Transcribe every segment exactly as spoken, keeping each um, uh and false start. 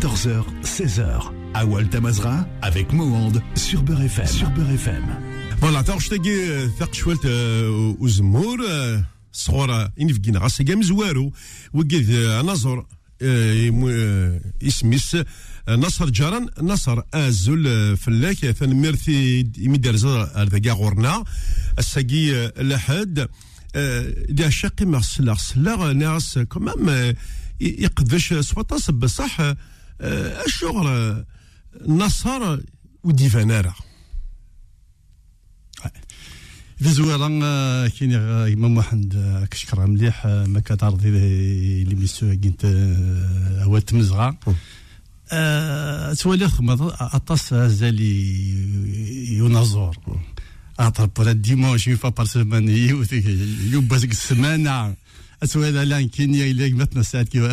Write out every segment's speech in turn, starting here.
quatorze heures, seize heures. Awal Tamazra avec Mohand sur Beurre F M. Sur Beurre F M. Voilà, t'as rejeté ثق شوية وزمور صغار ينفقينا غاسي جام زوارو وقيد نظر اسميس نصر جاران نصر ازل فلاك ثنمرثي يمدرزا ارتقا غورنا الساقي لحد دي شقي مرسلا سلا ناس كمام يقدش سبطاس بصح الشغل نصر وديفانارا في زوارا كاين امام واحد كشكرا مليح ما كتعرضي لي ميسيو كنت هو تمزغا تولي خمض اطاس زالي ينظر اطرب ولا ديمونش يفا بار سيمان يوباسك السمانه اسوال لان كينيا الى مثلا ساعات كي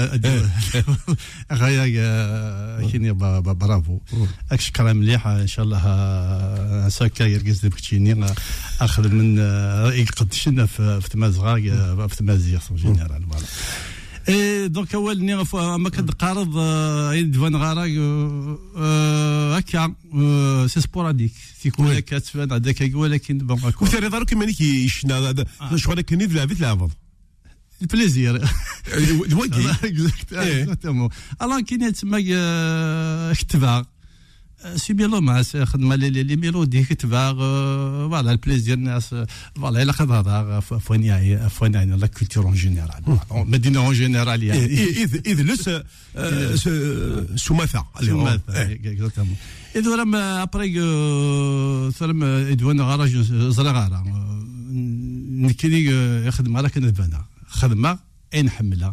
غايا كينيا برافو اكش كلام مليح ان شاء الله ساكا يركز بكتشيني اخذ من يقدشنا في في تمازغا في تمازيغ في جينيرال فوالا اي دونك اول ني ما كتقارض يدفن غارا هكا سي سبوراديك تيكون هكا تفان هذاك ولكن بون وثاني دارو كيما نيكي يشنا هذا شغل كني في لعبه البليزير الوقي اكزاكتومون الان كاين تما كتبا سي بيان لو مع خدمه لي ميلودي كتبا فوالا البليزير الناس فوالا الا خذ هذا فوني فوني لا كولتور اون جينيرال مدينه اون جينيرال يعني اذ اذ لس سماثه سماثه اكزاكتومون اذا راه ابري ثرم ادوان غراج زرغاره نكري يخدم على كنبانا خدمه اي نحملها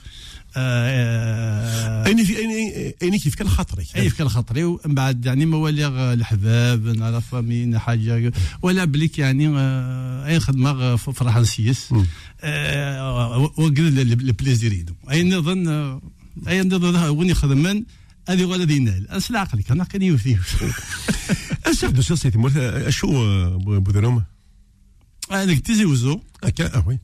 ايني في ايني ايني كيف كان خاطري اي كان خاطري ومن بعد يعني موالي الحباب نعرف مين حاجه ولا بليك يعني اي خدمه فرح نسيس وقل البليزير اي نظن اي نظن وين يخدمن هذه ولا دينال اسلا عقلك انا كان يوثي اش دو سيتي مول اشو بودروم هذاك تيزي وزو هكا اه وي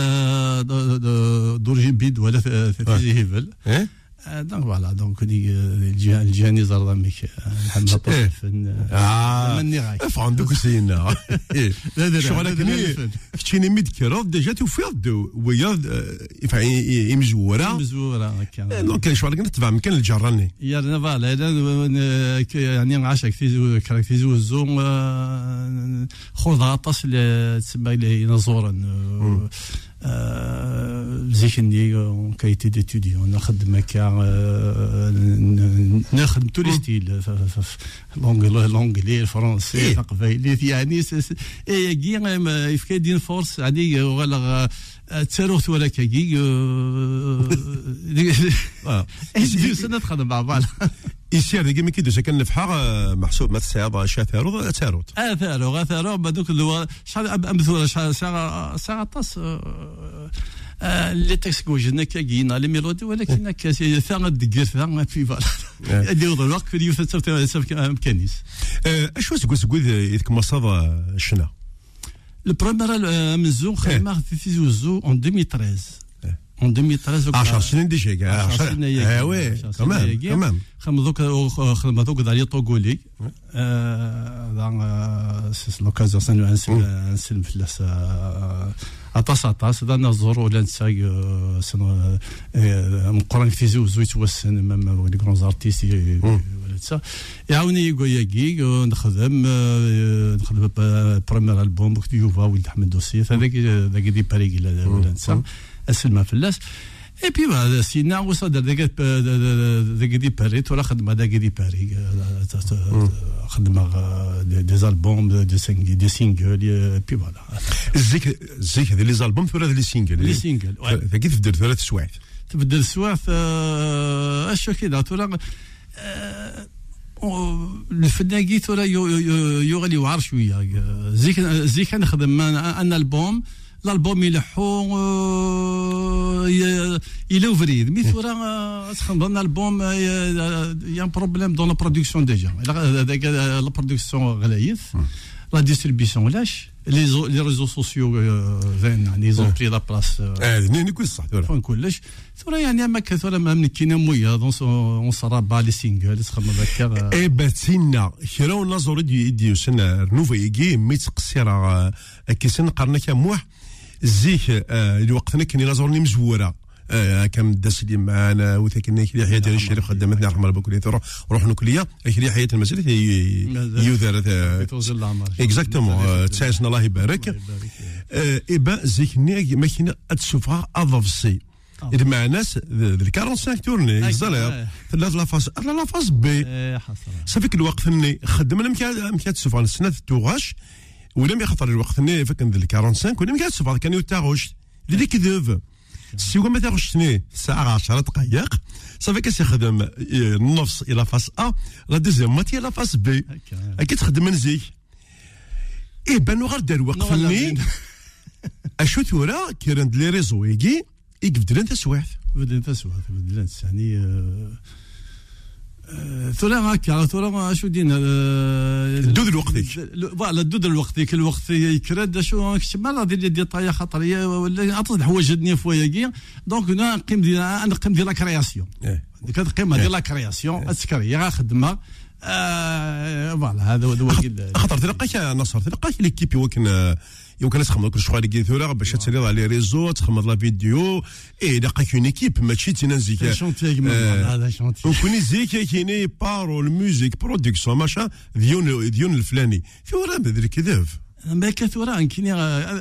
دورجين بيد ولا تيزي هيفل دونك فوالا دونك الجهاني زردا ميك محمد طفل اه مني غاي فاندوك سينا شغل كني كنتيني مذكره ديجا توفيض ويا يفعي مزوره مزوره هكا دونك شغل كنت تبع مكان الجراني يا فوالا يعني عاشك في كاركتيزي وزو خذ عطاس تسمى لي نزورا زيكني كايتي ديتوديون نخدم هكا نخدم تو لي ستيل لونجلي لونجلي الفرنسي القبايلي يعني اي كي يفكادين فورس عادي ولا تساروت ولا كاكي اه سنه تخدم مع بعض يسير ديك مكيدو سكن نفحا محسوب ما تساعد شا ثاروت ثاروت اه ثارو ثارو بدوك اللي شحال امثله شحال ساعه طاس اللي تكسكوجنا كاكينا لي ميلودي ولكن كاسي ثا دير ثا في فوالا اللي يوض الوقت في يوسف مكانيس اشوا سكو سكو يدك مصاد شنا البروميير مزون خدمه في فيزوزو ان ألفين وثلاثة عشر en ألفين وثلاثة عشر سنين ديجا كاع عشر سنين اه وي تمام تمام خدمتوك خدمتوك داري طوغولي ذا سي لوكازيون سانو انسلم فلاس اطاس اطاس ذا نزور ولا نساي سنو مقرن في زوز يتوسن مام لي كرون زارتيست ولا تسا يعاوني يقوياكي نخدم نخدم بروميير البوم وقت يوفا ولد احمد دوسي هذاك ذاك دي باريكي ولا نسا اسلم فلاس اي بي بعد سينا وصل داك داك دي باري ولا خدمه داك دي باري خدمه دي زالبوم دي سينغ دي سينغل بي فوالا الزيك الزيك هذه لي زالبوم ولا لي سينغل لي سينغل ذاك تبدل ثلاث سوايع تبدل السوايع اش كذا ترى الفناقي ترى يغلي وعر شويه زيك زيك نخدم انا البوم الالبوم يلحو الى فريد مي ثورا تخدم الالبوم يا بروبليم دون لا برودكسيون ديجا هذاك لا برودكسيون غلايث لا ديستريبيسيون لاش لي لي ريزو سوسيو فين يعني زون بري لا بلاس اه نيكون صح فين كلش ثورة يعني ما كثر ما من كينا مويا دون اون صرابا لي سينجل تخمم هكا اي باتينا كيرو نازور دي دي سنة نوفا يجي ميت قصيرة كيسن قرنا كموح زيك الوقتنا كني نازورني مزوره كم داس اللي معانا وثاكني كلي حياه ديال الشريف خدمتني رحمه الله بكليه روح نكليه كلي حياه المسألة يوذر اكزاكتومون تسعسنا الله يبارك ايبا زيك ني ماكينه تشوفها اضفسي مع ناس أربعة وخمسين تورني الزلاير ثلاث لافاز لا لافاز بي صافيك الوقت اني خدمنا مكا تشوف على السنه توغاش ولا ما يخطر الوقت اني فكن ذيك أربعة وخمسين ولا ما تشوف كان يتاغوش اللي كذب سي ما تاغوشني ساعه عشرة دقائق صافي كيخدم النص الى فاس ا لا دوزيام ماتي الى فاس بي اكيد تخدم من زيك اي بانو غير دار وقت اني اشو ثورا كيران لي ريزو يجي يقبدلن تسويت بدلن تسويت بدلن يعني ثورا هكا ثورا شو دينا الدود الوقتي فوالا الدود الوقتي كل وقت يكرد شو مرة ديال دي طايا خطريه ولا عطات الحوايج دنيا فواياكي دونك انا نقيم ديال انا نقيم ديال لا كرياسيون ديك القيمه ديال لا كرياسيون السكريه خدمه فوالا هذا هو خاطر تلقاك نصر تلقاك ليكيب يمكن يمكن تخمم كل شويه اللي ثورا باش تسالي على لي ريزو تخمم لا فيديو اي لقاك اون ايكيب ماشي تنزيك شونتي هذا شونتي وكوني زيك كايني بارول ميوزيك برودكسيون ماشا ديون ديون الفلاني ثورا بدري كذاب ما كثورا كاينين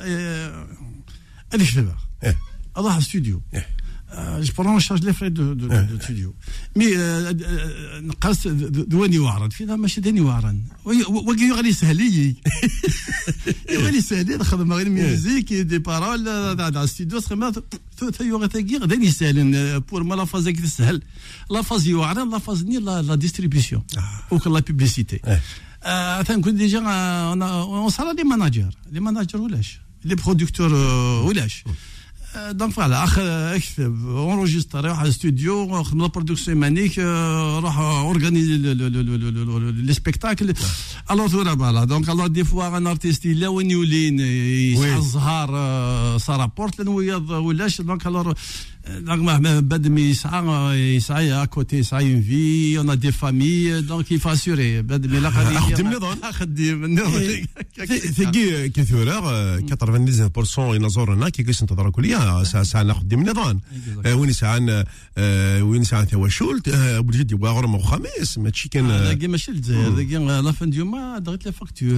هذيك دابا اروح الاستوديو je prends en charge les frais de de de studio mais نقص دواني وعرن فينا ماشي داني وعرن وكي غادي يسهل غادي يسهل نخدم غير ميوزيك دي بارول تاع الاستوديو سخما ثيو غاتاكي غادي يسهل بور ما لا فاز كي تسهل لا فاز يوعرن لا فاز ني لا ديستريبيسيون او لا بوبليسيتي تنكون ديجا اون صار لي ماناجر لي ماناجر ولاش لي برودكتور ولاش دونك فوالا اخ اكتب اونجستري روح على الاستوديو خدم لا برودكسيون مانيك روح اورغانيزي لي سبيكتاكل الوغ ثورا فوالا دونك الوغ دي فوا ان ارتيست لا وين يولين يسعى الزهار سارابورت لان ولاش دونك الوغ دونك بعد ما يسعى يسعى اكوتي يسعى اون في اون دي فامي دونك يفاسوري بعد ما لاقى خدم النظام خدم النظام ثقي كثيرا تسعين بالمئة ينظرنا كي كيسنتظر كليا ساعه نخدم النظام وين ساعه وين ساعه تواشلت بجد وغرم وخميس ماشي كان هذا ماشي هذا لا فان دو ما دغت لا فاكتور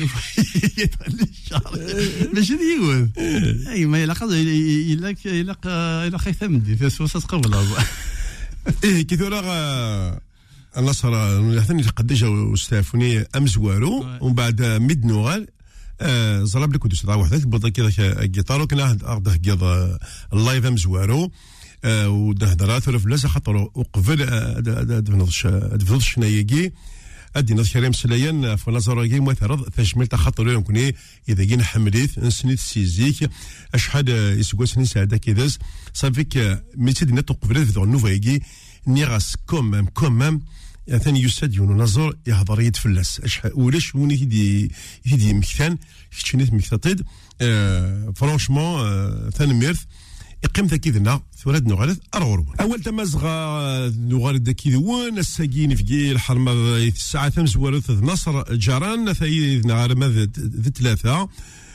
ماشي ديون اي ما يلاقى يلاقى يلاقى يلاقى ثمدي في سوسه قبل ايه كثيرا النصر يحثني قداش واستعفوني امزوارو ومن بعد ميد نوغال زرب لك ودوس واحد بدا كذا الجيتار وكنا اخذ كذا اللايف امزوارو ودهدرات ولا فلاس خاطر وقبل دفنضش دفنضش نايجي ادي ناس كريم سليان في نظر كي مثلا تجميل تخطر لهم كوني اذا جينا حمليت نسنيت سيزيك اشحال يسقوا سنين ساعه كذا صافيك ميتي نتو قبل في نوفايكي نيغاس كوم كوم ثاني يسد يونو نظر يهضر يتفلس ولاش وني يدي يدي مكتان كتشنيت مكتطيد فرانشمون ثاني ميرث يقيم ذاكيدنا ثوراد نغالث أرغرو أول تمازغا نغالث ذاكيدوان الساقين في الحرمة الساعة ثمز ورث نصر جاران ثايد نغالما ذي ثلاثة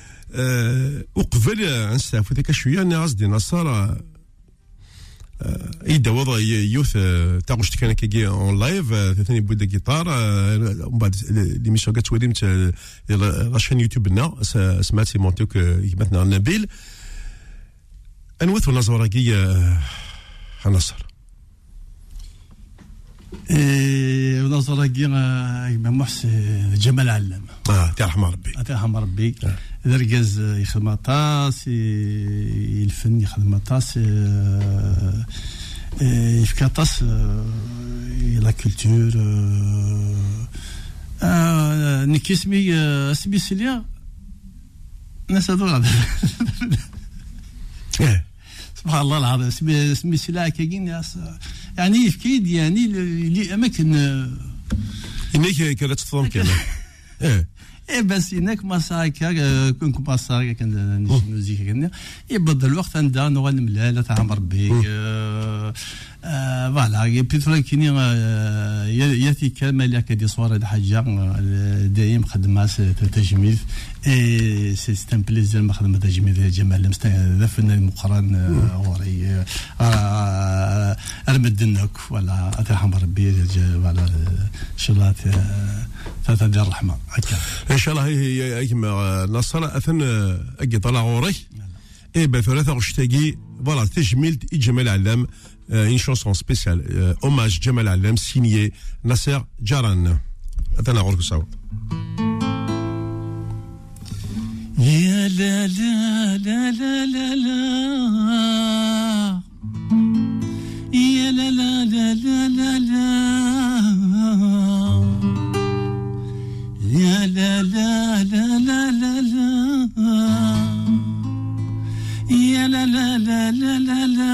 وقبل نستعفو ذاك شوية نغاز نصر يدا وضع يوث تاغوش كان كيجي اون لايف ثاني بودا جيتار ومن بعد ليميسيون كانت وليمت لاشين يوتيوب لنا سمعت مونتوك مثلا نبيل انوث نزوراكي نصر ايه نزوراكي امام محسن جمال علام اه ترحم ربي ترحم ربي درجز يخدم طاس الفن يخدم طاس يفكر طاس لا كولتور نيك اسمي اسمي سيليا ناس هذول سبحان الله العظيم اسمي اسمي سيليا كاين يعني يفكيد يعني لاماكن انك كانت تفهم كلام ايه اي بس هناك مساكا كنت مساكا كان نجم مزيكا كنا يبدا الوقت عندها نوال ملاله تاع ربي فوالا بيتر كيني ياتي كلمه اللي كدي صور هذه حاجه دايم خدمه تجميل اي سي ستان بليزير ما خدمه تجميل جمال لمست ذا فنان مقرن غوري ارمدنك ولا ترحم ربي ولا شلات تاع الرحمه هكا ان شاء الله هي كما نصر اثن اجي طلع غوري اي بثلاثه غشتاقي فوالا تجميل جمال علام une chanson spéciale euh, hommage Jamal Alem signé Nasser Jaran. Attends, on va ça. Ya la la la la la la ya la la la la la la ya la la la la la la ya la la la la la la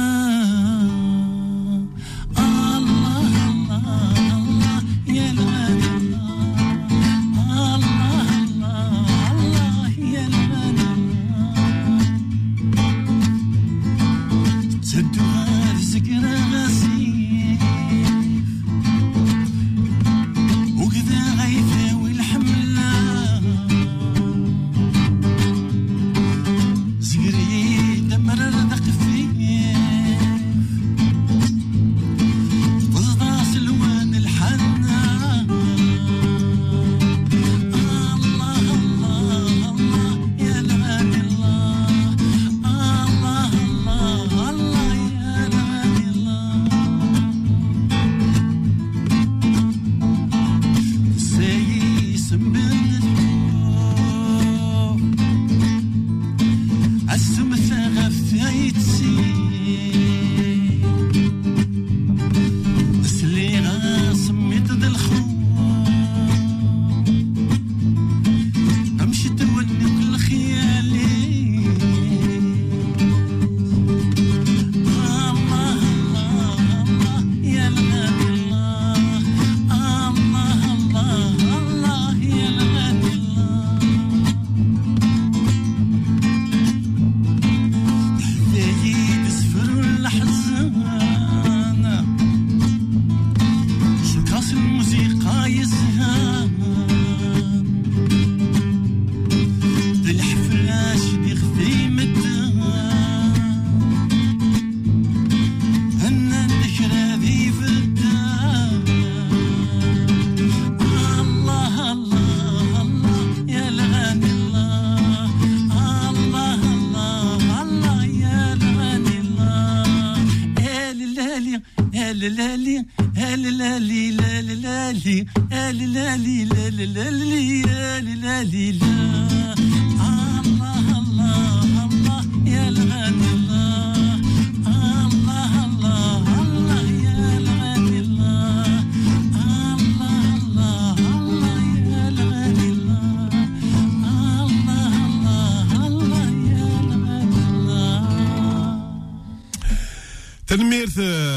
تنمير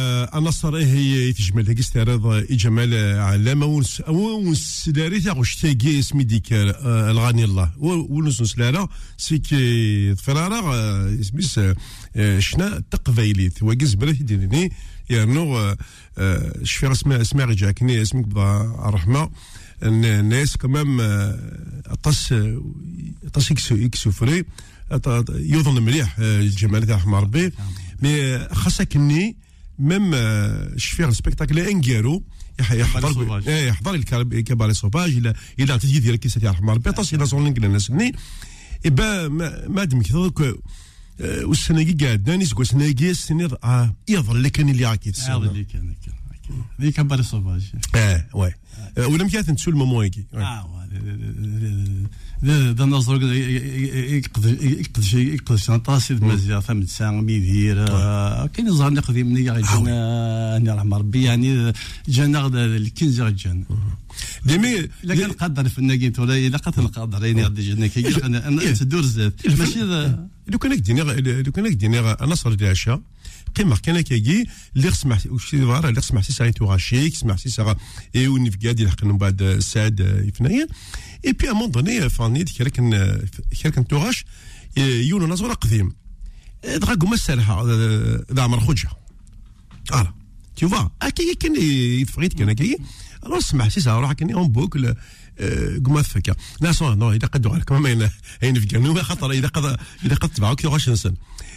النصر هي تجمل هيك استعراض جمال علامه ونس ونس داري تاع غشتاقي اسمي ديك الغني الله ونس نسلارا سيكي فرارا اسميس شنا تقبيليت وقز بلا يديرني يعني شفير اسماء اسماء رجعكني اسمك الرحمه الناس كمام طس طس يكسفري يظن مليح الجمال تاع رحمه ربي مي خاصكني ميم شفير السبيكتاكل انكارو يحضر يحضر الكباري سوفاج الى الى تجي ديال كيسه تاع رحمه ربي طاس الى زون الناس ني با ما دم كذا والسناقي قاعد داني سكو سناقي السنير يظل لك اللي عاكيت هذا اللي كان ذيك كباري سوفاج اه وي ولا مكاثن تسول المومون هيك اه ذا نظر يقدر يقدر شيء يقدر شنطاسي مزيا ثمن ساعة ميدير كاين يظهر نقدي مني جانا اني رحم ربي يعني جانا الكنز جانا ديمي الا كان قادر في الناقيت ولا الا قتل قادر يعني غادي جانا كي انا تدور زاد ماشي لو كان كديني لو كان كديني نصر العشاء قيمه كان كاكي اللي سمح واش الظاهر اللي سمح سي سايتو غاشيك سمح سي سا اي ونفقاد يلحق من بعد السعد يفنايا اي بي ا مون دوني فاني كان كان توغاش يونو نزور قديم دغا كما السرحه ذا عمر خوجه اه tu vois اكي كان يتفغيت كان كاي alors سمح سي سا روح كان اون بوكل كما فكا ناس نو اذا قدوا عليك ما ينفقنوا خاطر اذا قد اذا قد تبعوا كي واش نسن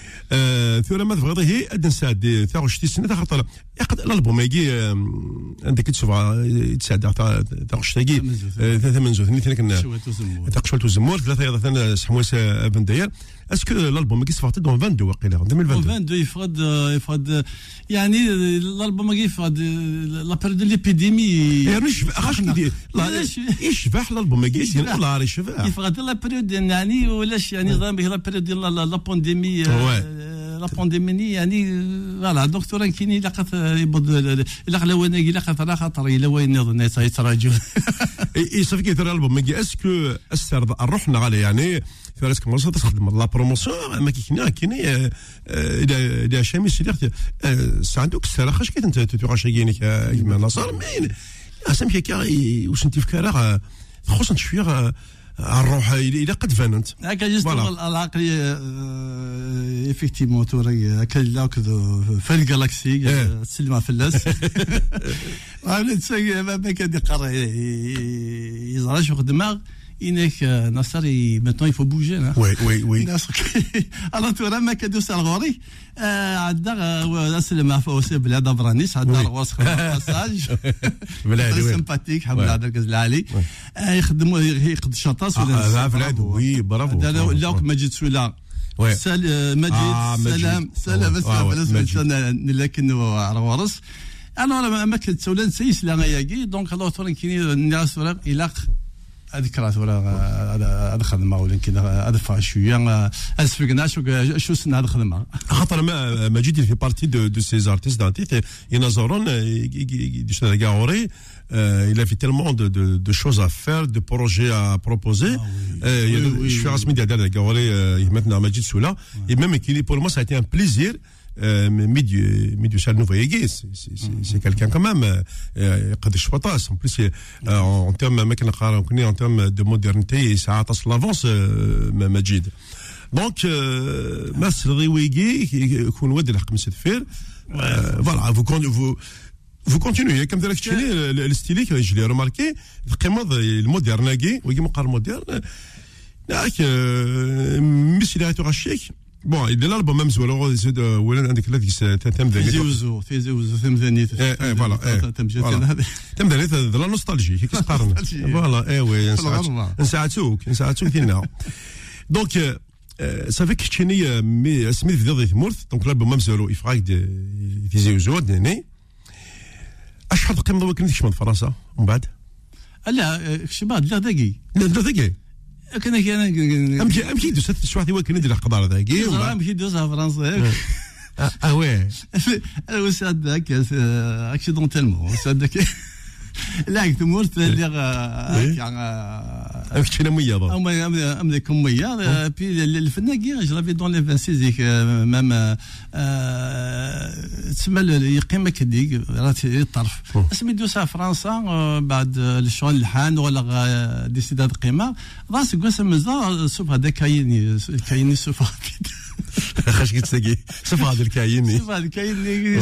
ثم ما تبغي هي ادن ساد تاع شتي سنه خاطر يقد الالبوم يجي عندك تشوف يتساعد تاع شتي ثلاثه من زوج اثنين كنا تاع شوالتو الزمور ثلاثه ثلاثه سحموس بن داير اسكو الالبوم يجي صفات دون اثنين وعشرين وقيله ألفين واثنين وعشرين يفرض يفرض يعني الالبوم يجي يفرض لا بيريود ليبيديمي يعني اخاش كي يشبح الالبوم يجي والله راه يشبح يفرض لا بيريود يعني ولاش يعني لا بيريود لا بانديمي لا بانديمي يعني فوالا دكتور كاين لقات يبض الا لوين الا خاطر خاطر الا وين نظن يتراجع اي صافي كيدير الالبوم مي اسكو السر رحنا عليه يعني فارسك مرة تخدم لا بروموسيون ما كاين كاين الى الى شامس دير عندك السر خاش كي انت تغاش كاينك كيما نصر مين اسمك كي واش انت فكره خصنا شويه الروح الى قد فانت هكا جست العقليه ايفيكتيمون توري هكا لاك في الجالاكسي السلمه فلاس عملت شيء ما كان يقرا يزرع شو دماغ انك نصري maintenant il faut bouger là oui oui oui alors tu راه ما كدوس الغوري عندها السلمه فوسي بلا دبرانيس عندها الغوص باساج بلا سمباتيك حمد عبد العزيز العالي يخدموا يقد الشطاس ولا بلاد وي برافو لا ماجد سويلا سال ماجد سلام سلام بس لكن ورس انا ما كنت سولان سيس لا ياكي دونك الله تورن كاين الناس ولا الى ذكرات ولا هذا خدمه ولا كذا هذا فا شويه اسفقنا شو شو سن هذا خدمه خاطر ما ماجد في بارتي دو دو سي زارتيست دانتيت ينظرون ديش غاوري il a fait tellement de de de choses à faire de projets à proposer je suis rasmi ديال غاوري يهمتنا ماجد سولا et même qui pour moi ça a été un plaisir Euh, Midiou Midiou Sal Nouveillé, c'est quelqu'un quand même. قد الشفطاس en plus en termes en termes de modernité ça a l'avance مجيد donc ماس الغيويجي يكون ود الحق من سفير voilà vous vous vous continuez comme ذلك تشيني الستيليك je l'ai remarqué القيمة المودرناجي ويجي مقار مودرن ياك مثل هاتو غشيك بون il est là le même زوالو زيد ولا عندك الذي تم ذا زوزو في زوزو تم ذاني اي فوالا تم تم ذاني ذا لا نوستالجي كي تقارن فوالا اي وي نساعدوك نساعدوك ديالنا دونك صافي كتشيني مي سميت في ذي ثمورث دونك الالبوم مام زوالو يفراك دي زوزو دني اشحال قيمه كنت كشمن فرنسا ومن بعد لا كشباد لا داكي لا داكي كنا كنا امشي امشي دوز شويه وكنا ندير القدر ذاكي امشي دوزها فرنسا اه وي وساد ذاك اكسيدونتيلمون وساد ذاك لا تمرت اللي امشي كنا ميا ضو اما ام ذاك ميا بي الفناكي جرافي دون لي خمسة وعشرين ديك مام تسمى يقيم كديك راه الطرف اسمي دوسها فرنسا بعد الشغل الحان ولا ديسيداد قيمه راس قسم مزا شوف هذا كايني كايني شوف خاش كتسقي شوف هذا الكايني شوف هذا الكايني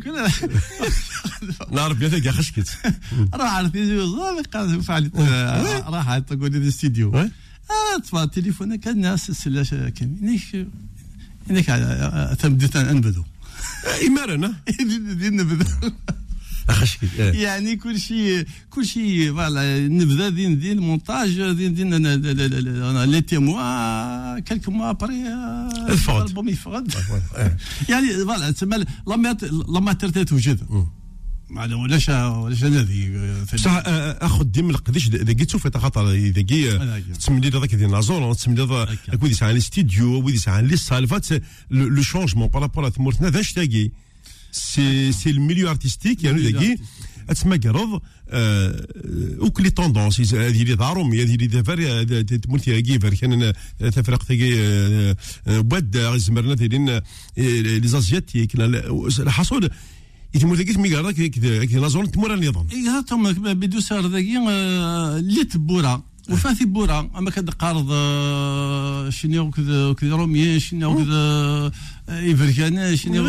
نعرف بيتك خاش كت راه عرفت زوج قاعد فعلت راح تقول لي الاستديو اه تفا تليفونك كان الناس سلاش كاين انك تبدت انبذو إمارنا نبذ خاش كت يعني كل شيء كل شيء فوالا نبذا دين دين مونتاج دين دين لي تيموا كلك موا ابري الالبوم يفقد يعني فوالا تسمى لما ترتات وجد معلوم ولاش ولاش الذي صح اخذ ديم القديش اذا جيت شوف خاطر اذا جي تسمي لي هذاك ديال نازور تسمي لي اكو ديس على الاستديو وديس على لي سالفات لو شونجمون بارابور ا ثمورتنا ذاش تاقي سي سي الميليو ارتستيك يعني داكي اتماكرض وكلي طوندونس هذه اللي ضارهم هذه اللي دافر تمولتي كيفر كان تفرق تاعي بدا زمرنا دايرين لي زازياتيك الحصول يتمول ذاك ميغارا كي لازون تمور النظام اي هاتهم بدو سار ذاكي اللي تبورا وفاتي بورا اما كدقارض شنو كذا كذا روميين شنو كذا ايفركان شنو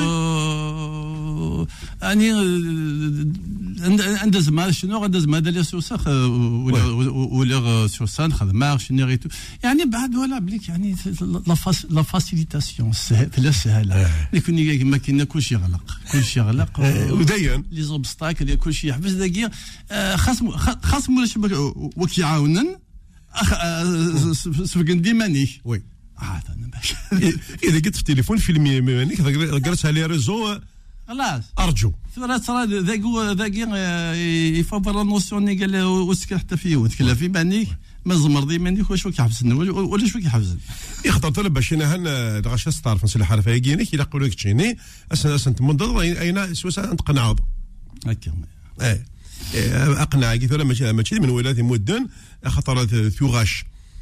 يعني عند زمان شنو عند زمان ديال سوسخ ولا ولا سوسان خدمه شنو غيتو يعني بعد ولا بليك يعني لا فاسيليتاسيون سهله سهله يكون كما كاين كلشي يغلق كلشي يغلق ودايا لي زوبستاكل كلشي يحبس داكيا خاص خاص ولا وكيعاونن سبق ديماني وي عاد انا باش اذا قلت في التليفون فيلم مانيك قرات على ريزو خلاص ارجو ثرا ثرا ذاك ذاك يفابر النوسيون قال وسك حتى فيه وتكلا في مانيك ما زمرضي مانيك واش كيحبسنا ولا شو كيحبسنا يخطر طلب باش انا هن دغاش ستار في الحرف هاكيني كي يقول لك تشيني اسن اسن تمضض اين سوسا نتقنعض هكا ايه اقنع كيف ماشي ماشي من ولاد مدن خطرت ثوغاش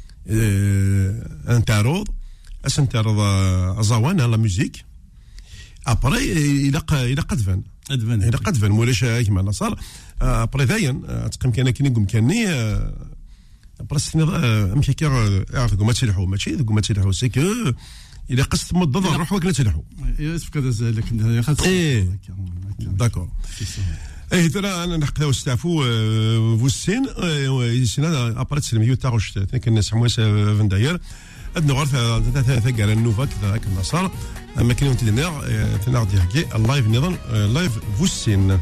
ان تعرض اسن تعرض ازوان لا ميوزيك ابري الى الى قدفن ادفن الى قدفن مولاش كيما نصر ابري ثاين تقيم كان كاين نقوم كاني ابري السنه ماشي كي عرفوا ما تلحوا ماشي ما تلحوا سي كو الى قصت مضض نروح وكنا تلحوا يسفك هذا لك خاطر ايه داكور ايه ترى انا نحكيو استعفو فوسين سينا ابريت سلميو تاعوش كان سموس فان داير ادنا غرف ثقال النوفا كذا النصر اما كاين تدنا تنعرض يحكي اللايف نظام لايف فوسين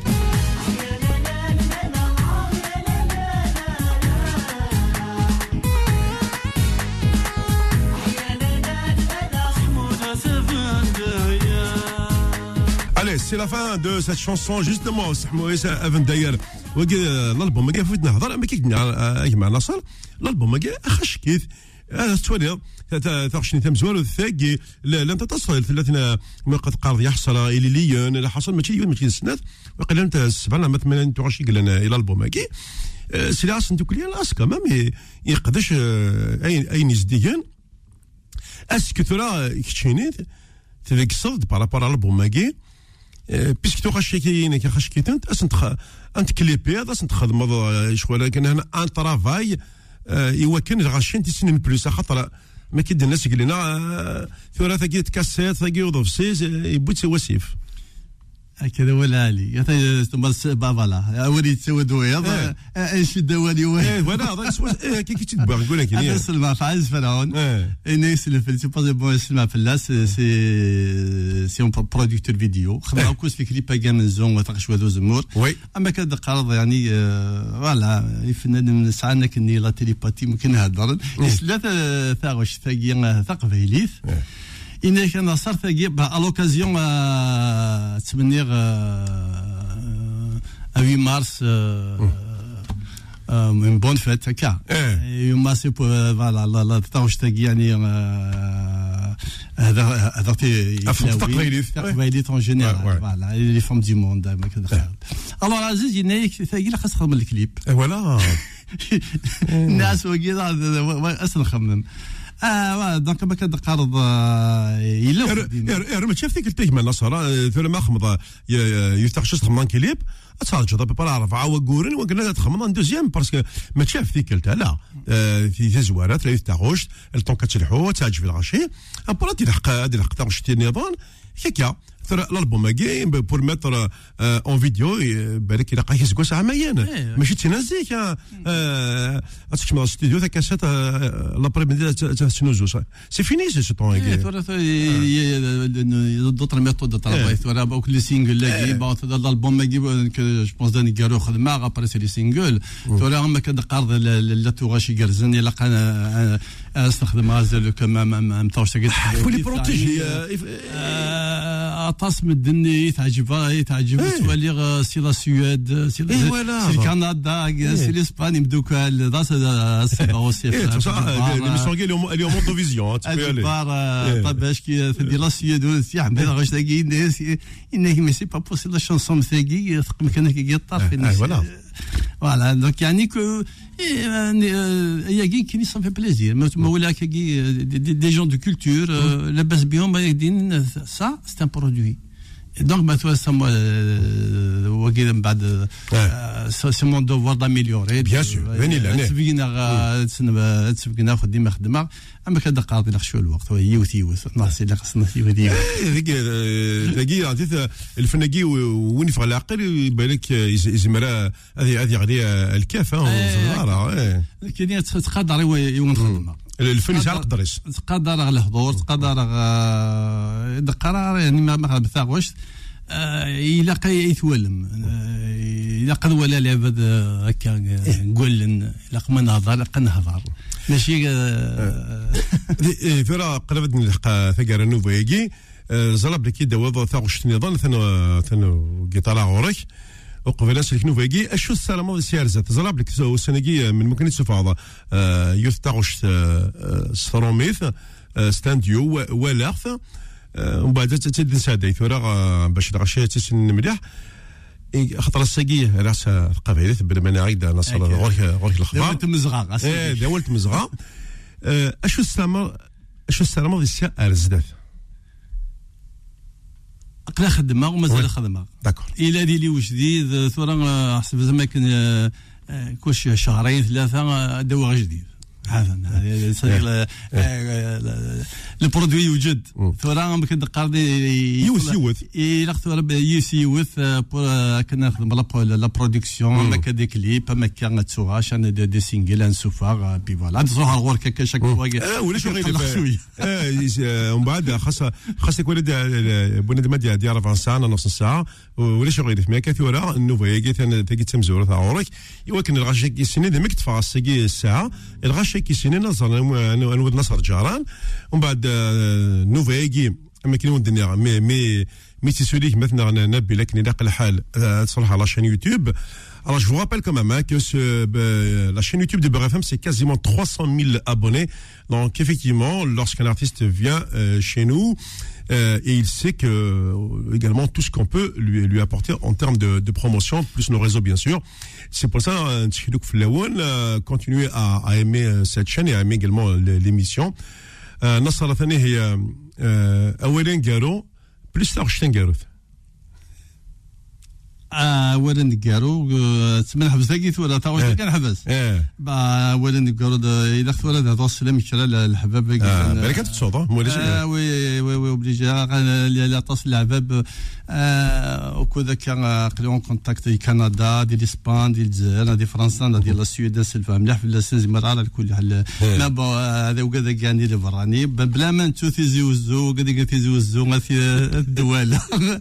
Allez, c'est la fin de cette chanson justement Moïse Avant d'ailleurs l'album ماكي فوت نهضر ما كيتنا يجمع نصر الالبوم ماكي اخش كيف تولي ثاغشني تمزوال الثاقي لن تتصل ثلاثنا ما قد قارض يحصل الى ليون لا حصل ماشي يوم ماشي السنات وقال انت سبعنا ما ثمانين توغشي قال لنا الى الالبوم ماكي سلاس انتو كليا لاس كمان يقدش اي اي نزديان اسكو ترى كتشينيت تذيك الصد بارابار الالبوم ماكي بيسك تو خاش كاين كي خاش كيتنت اسنت انت كليبي هذا اسنت خدم شغل كان هنا ان طرافاي ايوا كان غاشين تسنين بلوس خاطر ما كيدير الناس يقول لنا ثلاثه كي تكاسيت ثقي وضف سيز يبوت وسيف هكذا ولا علي يا ثم بابلا وليد سوى دويا ايش الدوالي وين ولا هذا كي كي تبغى نقول لك هذا سلمى فعز فرعون الناس اللي في سي بون سلمى في اللاس سي سي اون برودكتور فيديو خدم كوس في كليب كاع من زون وتقش ودو زمور اما كذا قرض يعني فوالا الفنان سعنا كني لا تيليباتي ممكن نهضر ثلاثه ثاغش ثاقي ثاق فيليث إن كان صار ثقيب à l'occasion تمنير ثمانية مارس من بون فيت هكا يوم سي فوالا لا تاوش ثقي يعني هذا هذا تقبيليت تقبيليت اون جينيرال فوالا لي فام دي موند ما كذا الوغ عزيز ينايك ثقي لا خاص تخدم الكليب فوالا الناس وكذا اصلا نخمم اه دونك ما كنقارض يلا ما شاف ذيك التهمه نصر ثم ما خمض يفتحش تخمضان كليب اتسالج دابا بلا رفعه وقورن وقلنا تخمضان دوزيام باسكو ما شاف ذيك لا في زوارات لا يفتحوش الطون كتلحو تاج في الغاشي ابرا تلحق هذه الحق تاع شتي النظام هكا الالبوم ماكي بور ميتر اون فيديو بالك الى قايس كوا ساعه معينه ماشي تنازيك اسكش من الاستوديو تاع كاسات لابري ميدي تاع سنوزو سي فيني سي طون دوطر ميثود دو طرافاي ثورا باك لي سينجل لاكي با الالبوم ماكي جو بونس داني كارو خدمه ابري سي لي سينجل ثورا ما كنقارض لا توغاشي كرزن الا قانا استخدم هذا كما متاوش تاع فولي بروتيجي اطاس من الدنيا تعجبها يتعجب تولي سي لا سويد سي كندا سي الاسباني مدوكال دا سي اوسيف ليميسيون اليوم اليوم موندو فيزيون تبار باش كي تدير لا سويد سي عمري غاش تلاقي الناس انك مي سي با بوسيبل لا شونسون ثاقي ثقم كان كي الطرف فوالا فوالا دونك يعني كو يا كي كي سا في بليزير ما ولا كي دي جون دو كولتور لاباس بهم يدين سا سي ان برودوي دونك ما توسم وكذا من بعد سي مون دوفوار داميليوري بيان سور فيني لهنا تسبقنا تسبقنا خدمه خدمه اما كذا قاضي نخشوا الوقت هو يوث يوث ناصي اللي خصنا يوث هذيك تلاقي عرفتي الفناقي وين في العقل يبان لك يزمر هذه هذه غادي الكاف ها كاين تقدر يوم خدمه الفن يسعى قدريس تقدر على الحضور تقدر القرار يعني ما ما بثاغوش الى قي يتولم الى قد ولا لعبه هكا نقول الى قما نهضر الى نهضر ماشي فرا قربت نلحق ثقر نوفيكي زرب لك دوا ثاغوش نظام ثانو ثانو قطار غورك وقبل نسلك نوفيكي اشو السلامه السيارزه زرب لك السنقيه من ممكن تسفاضه يوث ثاغوش ستروميث ستانديو ولاغث ومن بعد تتد نسادي ثورا باش الغشيه تسن مليح خطر الساقيه راس القبيله بلا عيد نصر غورك غورك الاخبار دولت مزغا ايه دولت مزغا اشو السلامه اشو السلامه السيارزه ارزدات اقلا خدمه ومازال خدمه داكور الى دي لي وجديد ثورا حسب زعما كان كلشي شهرين ثلاثه دواء جديد هذا هذا البرودوي يوجد ثورا ما كندقردي يوث يوث الى ثورا يوث يوث كنخدم لا برودكسيون ما كدي كليب ما كان تسوغاش انا دي سينجل نسوفا بي فوالا تروح الغور كاكا شاك اه ولا شو غير اه ومن بعد خاص خاص يكون بنادم ديال ديال أربعين ساعه نص ساعه ولا شو غير ما كثورا النوفا يجي تاكي تمزور تاع عورك ولكن الغاشي كيسني ديما كتفا الساقي الساعه الغاشي كيسني نظر انا ود نصر جاران ومن بعد نوفيكي اما كاين الدنيا مي مي مي تسوليك مثلا نبي لكن اذا قل الحال تصلح على شين يوتيوب. Alors je vous rappelle quand même hein, que ce, euh, la chaîne YouTube de Beurre F M c'est quasiment trois cent mille abonnés. Donc effectivement, lorsqu'un artiste vient euh, chez nous euh, et il sait que euh, également tout ce qu'on peut lui lui apporter en termes de, de promotion, plus nos réseaux bien sûr. C'est pour ça euh, continuez à, à aimer cette chaîne et à aimer également l'émission. نصر ثاني هي أولا قالوا بلس تاغشتين قالوا اولا قالوا تسمى حبس ثقيت ولا تاغوش كان حبس اولا قالوا اذا خذ ولد هذا السلام يشرى الحباب بركات تصوت وي وي وي اوبليجا لا تصل الحباب وكذا كان قليون كونتاكت دي كندا دي الاسبان دي الجزائر دي فرنسا دي لا سويد سلفا مليح في السنز مرة على كل حال ما هذا وكذا كان دي براني بلا ما انتو تيزي وزو كذا تيزي وزو في الدوله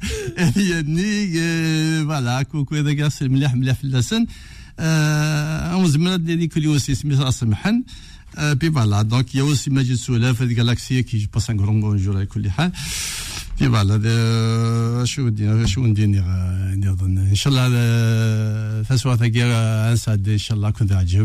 يعني فوالا كوكو هذا كاس مليح مليح في اللسان اون زمرات ديال كل يوم سميتها سمحن بي فوالا دونك يا وسي ماجد سولا في الجالاكسي كي جو باس ان غرون بونجور على كل حال بي فوالا شو ندير شو ندير نظن ان شاء الله فسوا ثقيل انسعد ان شاء الله كنت عجب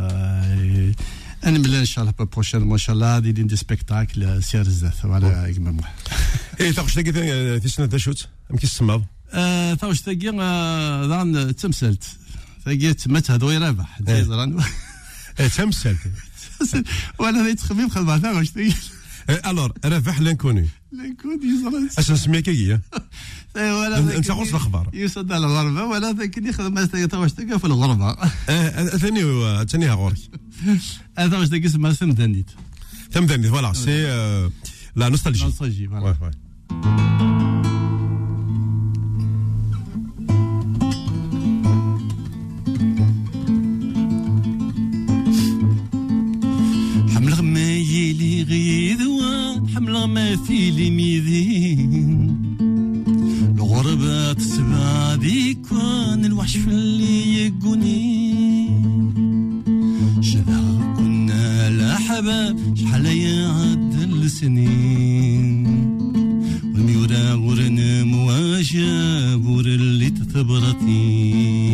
انا ملي ان شاء الله بروشين ما شاء الله دي دي سبيكتاكل سير الزاف ولا يكمل ايه تاخش تاكي في سنه تشوت يمكن تسمع اه تاخش تاكي ضان تمثلت تاكي تمت هذا يربح زيزران تمثلت وانا يتخمم خدمه تاخش تاكي الور ربح لانكوني لانكوني زران اش نسميك هي ولا انت غوص الاخبار يصد على الغربه ولا ذاك اللي خدم تاخش تاكي في الغربه اه ثاني ثانيها غورك هذا واش تاكي اسمها ثمدنيت ثمدنيت فوالا سي لا نوستالجي نوستالجي فوالا حمل غمايلي غيذوان حمل غماثيلي ميذين الغربة تسبع ديكوان الوحش في اللي يقوني شذا كنا الأحباب شحال يعد السنين والميورا غرنا بور اللي تثبرتي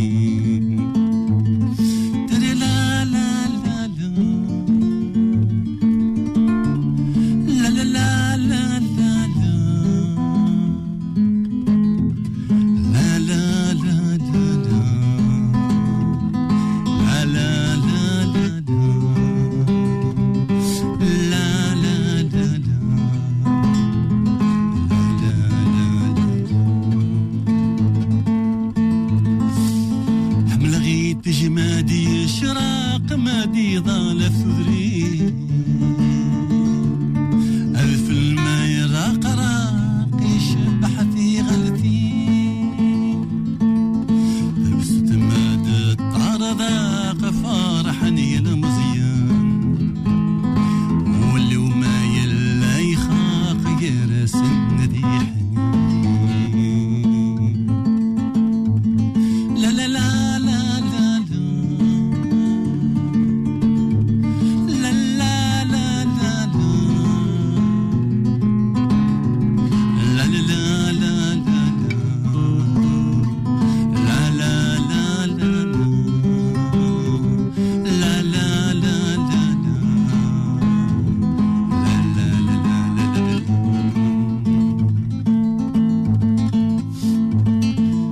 تري لا لا لا لا لا لا لا لا لا لا لا لا لا لا جمادي شراق مادي ضال ثذري ألف الماء راق راق يشبح في غلتي لبست مادة عرضاق فرحني المزيان واللي وما يلا يخاق يرسم نديحني لا لا لا لا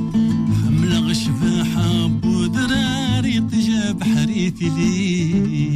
بحريتي لي